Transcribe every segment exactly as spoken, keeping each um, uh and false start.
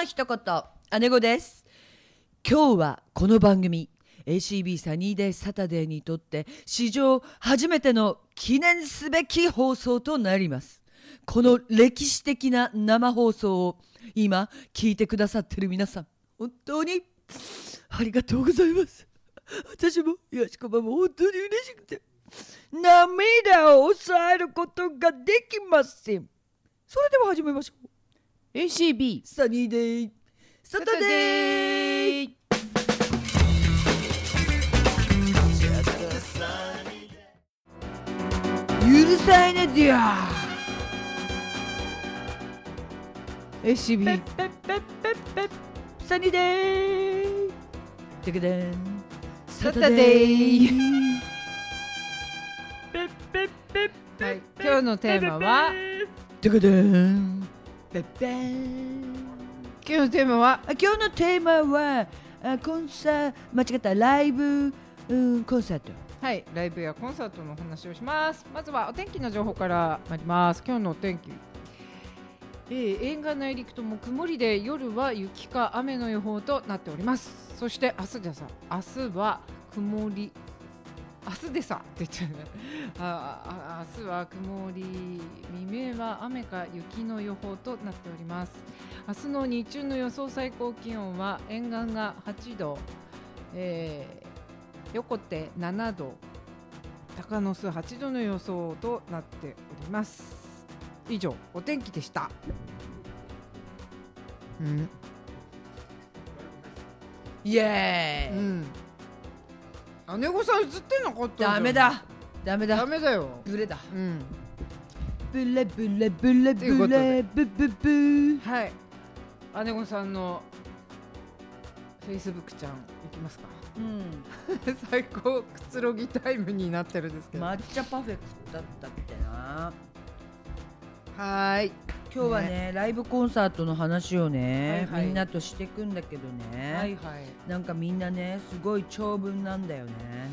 の一言、姉子です。今日はこの番組 エーシービー サニーデイサタデーにとって史上初めての記念すべき放送となります。この歴史的な生放送を今聞いてくださってる皆さん、本当にありがとうございます。私もよしこばも本当に嬉しくて涙を抑えることができません。それでは始めましょう。 エーシービーサニーデイサタデー。うるさいねディアエーシービーペッペッペッペッサニーデイテケデンサタデイペッペッペッペッ、 はい、今日のテーマはテケデンペッペン。 今日のテーマはあ今日のテーマはあコンサ間違ったライブ、うん、コンサート。 はい、ライブやコンサートの話をします。まずはお天気の情報から参ります。今日のお天気、えー、沿岸内陸とも曇りで夜は雪か雨の予報となっております。そして明日でさ明日は曇り明日でさって言っちゃうねああ明日は曇り、未明は雨か雪の予報となっております。明日の日中の予想最高気温は沿岸がはちど、えー、横手ななど、高野洲はちどの予想となっております。以上お天気でした。うん、 イエーイ、 うん、姉御さん映ってなかったじゃん。 ダメだダメだダメだよ。 ブレだ、 うん、 ブレブレブレというこブとでレブブブ。 はい、姉御さんのフェイスブックちゃんいきますか。 うん、 最高くつろぎタイムになってるんですけど、 抹茶パフェ食ったったってな。 はーい、 今日はね、 ねライブコンサートの話をね、 はいはいみんなとしてくんだけどね、 はいはい、 なんかみんなねすごい長文なんだよね。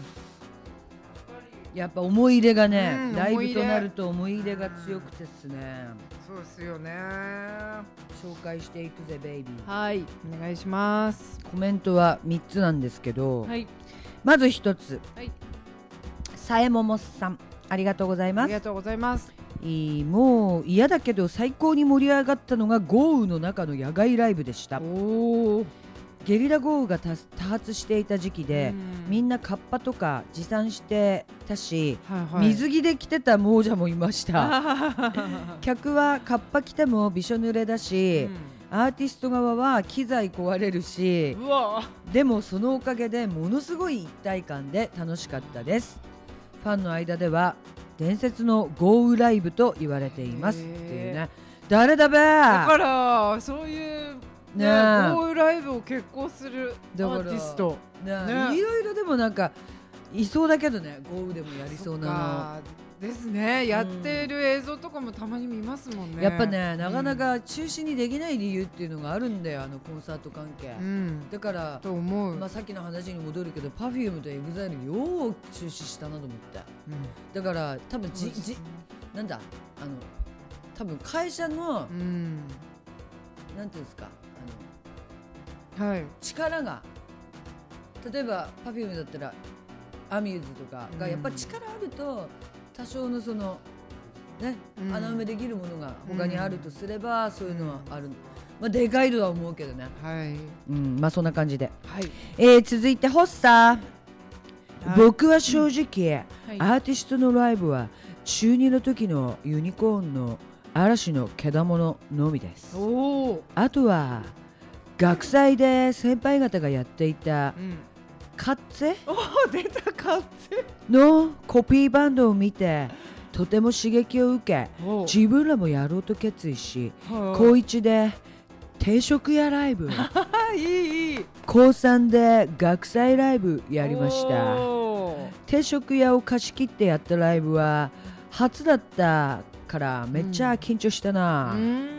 やっぱ思い入れがね、 うんライ思い入れブとなると思い入れが強くてですね、 そうですよね。 紹介していくぜベイビー。 はい、お願いします。 コメントはみっつなんですけど、 はい、 まずひとつ、 はい、 さえももさんありがとうございます。 ありがとうございます。 いいもう嫌だけど最高に盛り上がったのが豪雨の中の野外ライブでした。 おー、 ゲリラ豪雨が多多発していた時期で、みんなカッパとか持参してたし、 はいはい、 水着で着てた亡者もいました客はカッパ着てもびしょ濡れだし、 うん、 アーティスト側は機材壊れるし、 うわでもそのおかげでものすごい一体感で楽しかったです。ファンの間では伝説の豪雨ライブと言われていますっていうね。誰だべだからそういうね、 ね豪雨ライブを決行するアだからーティストねね、 いろいろでもなんかいそうだけどね、豪雨でもやりそうなの。 そっかですね、やってる映像とかもたまに見ますもんね。 やっぱね、なかなか中止にできない理由っていうのがあるんだよ、あのコンサート関係、 うん、 だからと思う、 まあ、さっきの話に戻るけど パフューム と エグザイル よう中止したなと思って、 うん、 だから多分じじなんだあの多分会社の、 うん、 なんていうんですか、 あの、はい、 力が例えば パフューム だったらアミューズとかがやっぱ力あると多少のそのね、 うん、 穴埋めできるものが他にあるとすれば、うん、そういうのはある、まあ、でかいとは思うけどね、 はい、 うん、まあそんな感じで、 はい、 えー、続いてホッサー、はい、僕は正直、うん、アーティストのライブは中にの時のユニコーンの嵐のけだもののみです。 おあとは学祭で先輩方がやっていた、うん、カッツェお出たカッツェのコピーバンドを見てとても刺激を受け、自分らもやろうと決意し、高いちで定食屋ライブいいいい高さんで学祭ライブやりました。定食屋を貸し切ってやったライブは初だったからめっちゃ緊張したな、うんうん、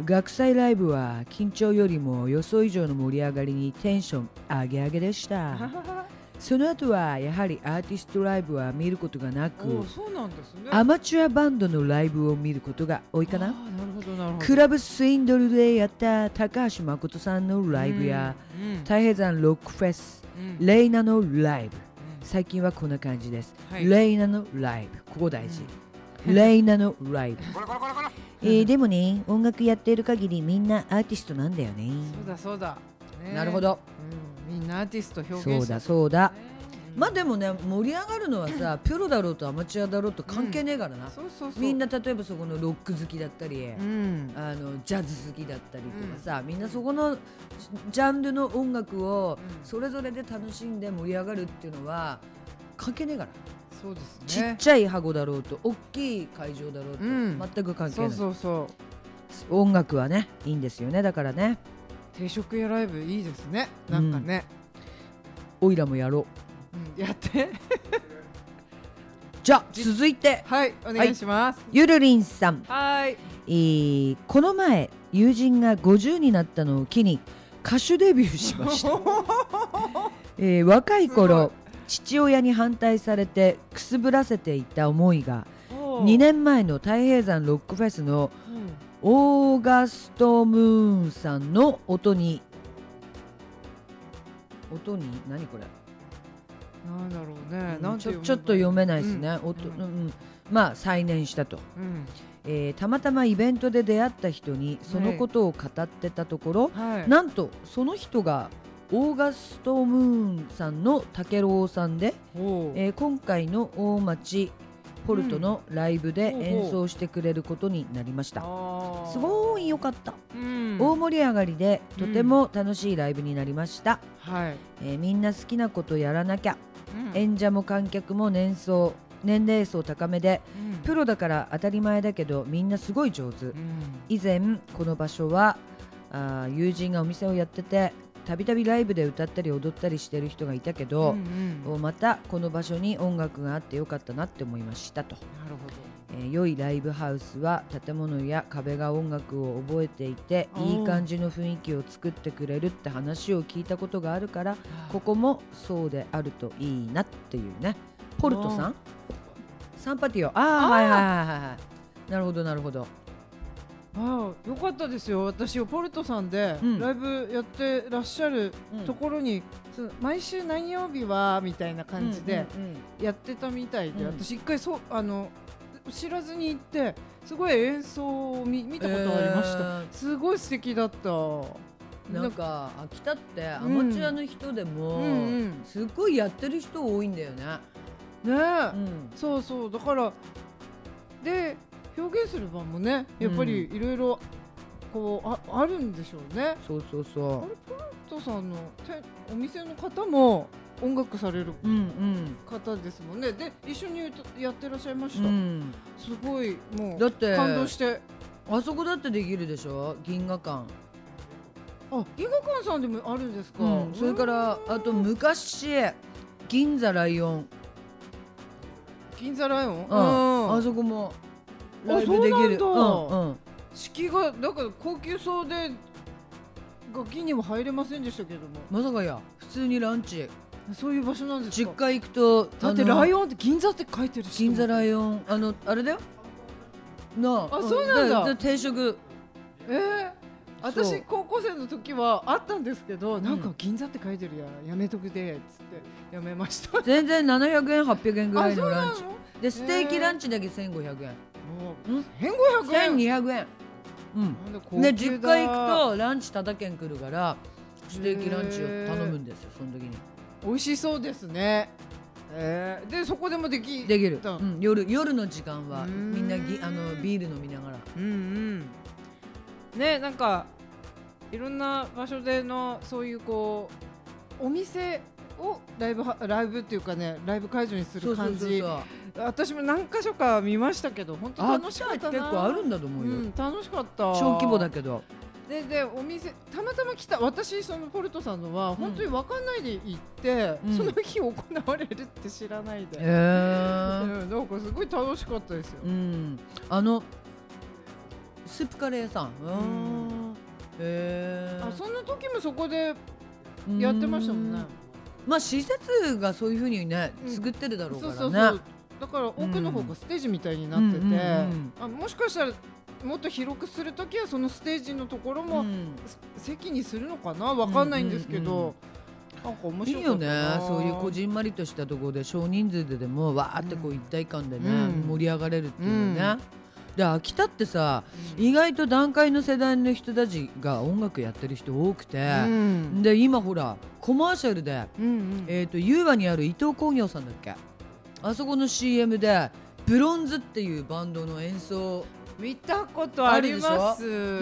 学祭ライブは緊張よりも予想以上の盛り上がりにテンション上げ上げでしたその後はやはりアーティストライブは見ることがなおくーそうなんですね。 アマチュアバンドのライブを見ることが多いかな。 あーなるほどなるほど。 クラブスインドルでやった高橋誠さんのライブや、 うんうん太平山ロックフェス、 うんレイナのライブ、 うん最近はこんな感じです、 はいレイナのライブ、ここ大事、レイナのライブえーでもね、音楽やってる限りみんなアーティストなんだよね。 そうだそうだ、ねなるほど、 うん、みんなアーティスト表現してるそうだそうだ、 ねまあでもね、盛り上がるのはさ、プロだろうとアマチュアだろうと関係ねえからな、 そうそうそうみんな例えばそこのロック好きだったり、 うんあのジャズ好きだったりとかさ、みんなそこのジャンルの音楽をうんそれぞれで楽しんで盛り上がるっていうのは関係ねえから、 そうですね。 ちっちゃい箱だろうと大きい会場だろうと、 うん全く関係ない。 そうそうそう音楽はねいいんですよね。だからね、 定食屋ライブいいですね。なんかね、 おいらもやろう。 うんやってじゃあ続いてはいお願いします。 ゆるりんさん、 はいえーこの前友人がごじゅうになったのを機に歌手デビューしました、えー若い頃父親に反対されてくすぶらせていた思いがにねんまえの太平山ロックフェスのオーガストムーンさんの音に音に何これ、 なんだろうね、 うんなんてちょ読めばちょっと読めないですね、 うん音うんうんうんまあ再燃したと、 うんえーたまたまイベントで出会った人にそのことを語ってたところ、 はいなんとその人がオーガストムーンさんの武郎さんで、 おうえー今回の大町ポルトのライブでうん演奏してくれることになりました、 あーすごい良かった、 うん大盛り上がりでとても楽しいライブになりました、 はい、 えーみんな好きなことやらなきゃ、 うん演者も観客も年層年齢層高めでうんプロだから当たり前だけどみんなすごい上手、 うん以前この場所はあー友人がお店をやっててたびたびライブで歌ったり踊ったりしてる人がいたけど、 うんうんまたこの場所に音楽があってよかったなって思いましたと、 なるほど。 えー良いライブハウスは建物や壁が音楽を覚えていておーいい感じの雰囲気を作ってくれるって話を聞いたことがあるからここもそうであるといいなっていうね。ポルトさんサンパティオ、あああーはいはいはいはいはいなるほどなるほど、 ああよかったですよ。私ポルトさんでうんライブやってらっしゃるうんところに、その毎週何曜日はみたいな感じでうんうんうんやってたみたいで、 うん私一回そうあの知らずに行ってすごい演奏を見見たことありました、 えーすごい素敵だった。 なんか秋田ってアマチュアの人でも、 うんうんすっごいやってる人多いんだよね。 ねえ、 うんそうそうだからで表現する場もねやっぱりいろいろこうああるんでしょうね。 そうそうあそれポルトさんのてお店の方も音楽されるう。うんうん方ですもんね。で一緒に歌やってらっしゃいましうた、 ん。 すごいもうだって感動してあそこだってできるでしょ、銀河館。 あ銀河館さんでもあるんですか、 うん、それからうんあと昔銀座ライオン、 銀座ライオン、 うんうんあそこもあライブできる。 そうなんだうんうん敷居がだから高級そうで楽器にも入れませんでしたけども、 まさかや普通にランチそういう場所なんです実か。 家行くとだってあのライオンって銀座って書いてるし銀座ライイオンあのあれだよなあそうなんだで定食オンえー、 そう私高校生の時はあったんですけど、 んなんか銀座って書いてるややめとくでっつってやめました全然ななひゃくえんはっぴゃくえんぐらいのランチあそうなのでステーキランチだけせんごひゃくえん、 もうんうせんごひゃくえんせんにひゃくえん、うんなんで高級だで実家行くとランチたたけん来るからステーキランチを頼むんですよその時に美味しそうですね、えー、でそこでもできできる、 たうん、夜夜の時間はうーんみんなぎあのビール飲みながらうんうんねなんかいろんな場所でのそういうこうお店をライブはライブっていうかねライブ会場にする感じそう私も何箇所か見ましたけど本当あ楽しかったな。 結構あるんだと思うよ、 うん、楽しかった小規模だけどででお店たまたま来た私そのポルトさんのは本当に分かんないで行って、 うんその日行われるって知らないで、 へえうん、なんかすごい楽しかったですよ、 うんあのスープカレー屋さんうーんんへえあその時もそこでやってましたもんね。 まあ施設がそういう風にね、 うん作ってるだろうからね。 そうそうそう。だから奥の方がステージみたいになってて、 うんうんうんうん、 あもしかしたらもっと広くするときはそのステージのところも、うん、席にするのかな、わかんないんですけど、うんうんうん、なんか面白かったな。 いいよね、そういうこじんまりとしたところで少人数ででもわーってこう一体感でね、うん、盛り上がれるっていうのね、うん、で秋田ってさ、うん、意外と団塊の世代の人たちが音楽やってる人多くて、うん、で今ほらコマーシャルで、うんうん、えーと優和にある伊藤工業さんだっけ、あそこの シーエム でブロンズっていうバンドの演奏見たことあります。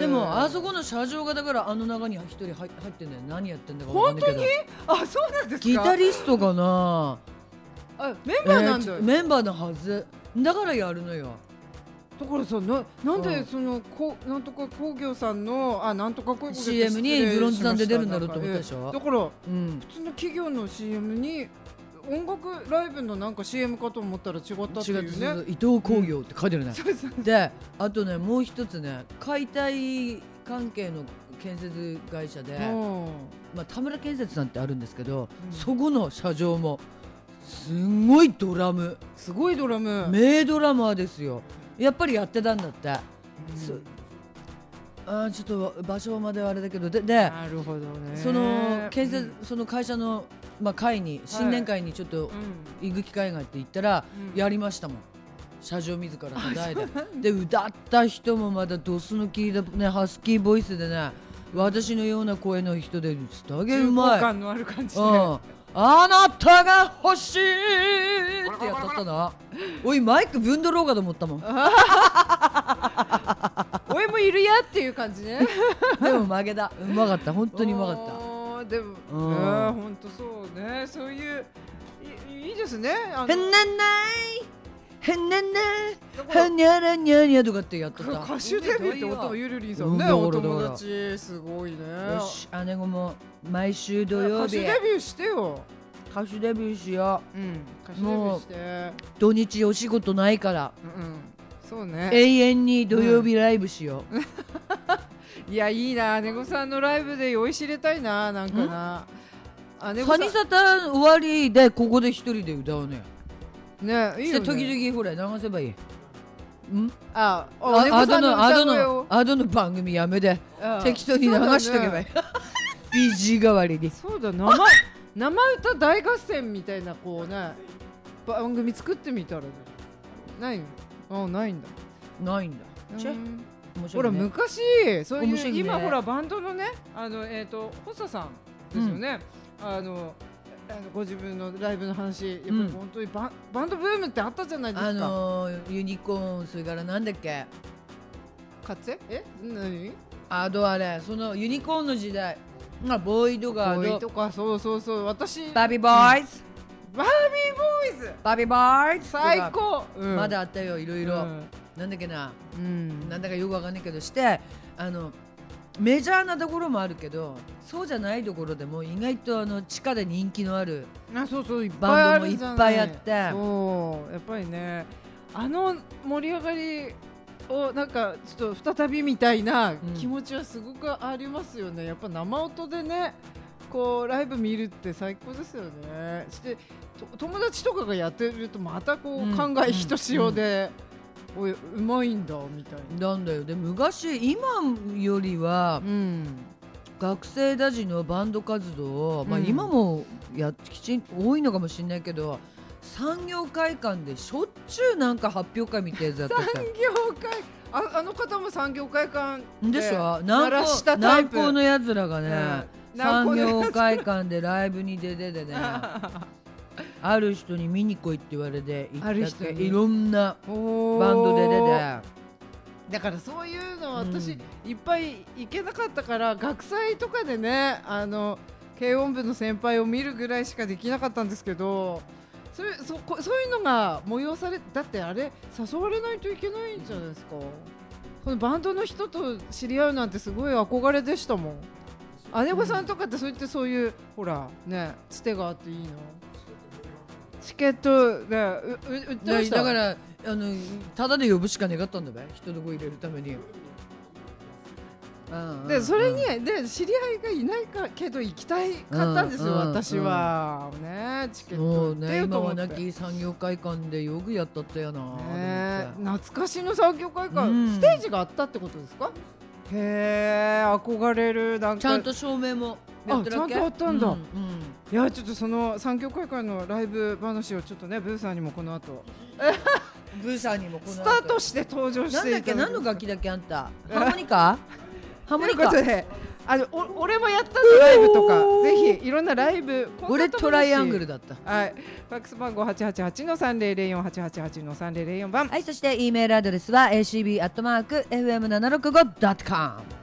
でもあそこの車上がだからあの中に一人入ってんだよ。何やってんだか分かんないけど。 本当に？あ、そうなんですか。 ギタリストかな。 あ、メンバーなんだ、えー、 メンバーのはずだからやるのよ。 だからさ、な, なんでそのこなんとか工業さんのあなんとか工業シーエム にブロンズさんで出るんだろうと思ったでしょ、 えー、だから、うん、普通の企業の シーエム に音楽ライブのなんか シーエム かと思ったら違ったっていうね。 伊藤工業って書いてるね、うん、であとねもう一つね解体関係の建設会社で、まあ、田村建設さんってあるんですけど、うん、そこの社長もすごいドラムすごいドラム名ドラマーですよ。やっぱりやってたんだって、うん、あちょっと場所まではあれだけど で, でなるほどね。 その建設、うん、その会社のまあ、会に新年会にちょっと行く機会があって行ったらやりましたもん、うん、社長自らの代でで歌った人もまだドスの効いた、ね、ハスキーボイスでね、私のような声の人ですたげうまい、 重厚感のある感じで、 うん、あなたが欲しいってやったったな。おいマイクぶんどろうかと思ったもんおいもいるやっていう感じねでも負けた、うまかった、本当にうまかった。 でも、うん、本当そうね、そういう い, いいですね。 あのへんねんないへんねんねはにゃらにゃにゃとかってやってた。 歌手デビューって音ゆるりんさんね、お友達すごいね。 よし、姉子も毎週土曜日歌手デビューしてよ。 歌手デビューしよう、うん、歌手デビューして。 土日お仕事ないから、 うんうん、そうね、 永遠に土曜日ライブしよう、うんいやいいな、ねごさんのライブで酔いしれたいな、なんかな。 あ、ねごさんサニサタ終わりでここで一人で歌うね。 ね、いいよね。 時々ほら流せばいい。ん？ あ、 あ、ねごさんのアドのアドの番組やめで適当に流しとけばいい。ビージー 代わりに。 そうだ、生生歌大合戦みたいなこうね番組作ってみたらね。ないの？あ、ないんだ。 ないんだ。チェ。 ほら昔そういう、ね、今ほらバンドのね、あのえっ、ー、とホッサさんですよね、うん、あのあのご自分のライブの話、やっぱり本当にバン、うん、バンドブームってあったじゃないですか。 あのー、ユニコーン、それからなんだっけ、 カツェ？え？何？ あとあれ、そのユニコーンの時代、あ、ボーイとかボーイとか、そうそうそう、私バービーボーイズ、 うん、バービーボーイズ、 バービーボーイズ最高、 うん、まだあったよ、いろいろ、うん、なんだっけな、うん、なんだかよくわかんないけどして、あのメジャーなところもあるけど、そうじゃないところでも意外とあの地下で人気のあるあ、そうそう、 バンドもいっぱいあって、 そうやっぱりね、あの盛り上がりをなんかちょっと再びみたいな気持ちはすごくありますよね、うん、やっぱ生音でね、こうライブ見るって最高ですよね。して友達とかがやってるとまたこう考えひとしおで、うんうんうん、おいうまいんだみたいな。 なんだよ。で昔今よりは、うん、学生たちのバンド活動、うん、まあ、今もやきちん多いのかもしれないけど、産業会館でしょっちゅうなんか発表会みたいなやつやってた。 産業会あ、あの方も産業会館ででしょ。南高南高のやつらがね、うん、産業会館でライブに出ててねある人に見に来いって言われて行ったけ、いろんなバンドで出て。 だからそういうの私、うん、いっぱい行けなかったから、学祭とかでね、あの軽音部の先輩を見るぐらいしかできなかったんですけど、そういう、そこ、そういうのが催され、だってあれ誘われないといけないんじゃないですか。このバンドの人と知り合うなんてすごい憧れでしたもん。姉御さんとかってそういってそういう、うん、ほらね、つてがあっていいの。チケットで売ってました。 だからあのただで呼ぶしか願ったんだべ、人の子入れるために。 うんうん、 でそれに、うん、で知り合いがいないかけど行きたいかったんですよ、うん、私は、うん、ねチケット売ってよと思って、 ね、今はなき産業会館でよくやったったやな、 ね、懐かしの産業会館、うん、ステージがあったってことですか？へー、憧れる。なんかちゃんと照明もやってるわけ？ あ、ちゃんとあったんだ、うんうん、 いやちょっとその産業会館のライブ話をちょっとねブーさんにもこの後ブーさんにもこの後スタートして登場していただく。 なんだっけ、何の楽器だっけあんた？ハーモニカ？ハーモニカ。 ということで、あのお俺もやったぞライブとか、ぜひいろんなライブ。 俺トライアングルだった。 はい。ファックス番号はちはちはちのさんぜろぜろよん はちはちはちのさんぜろぜろよん番。 はい、そして E メールアドレスは エーシービー アットマーク エフエムななひゃくろくじゅうご ドットコム。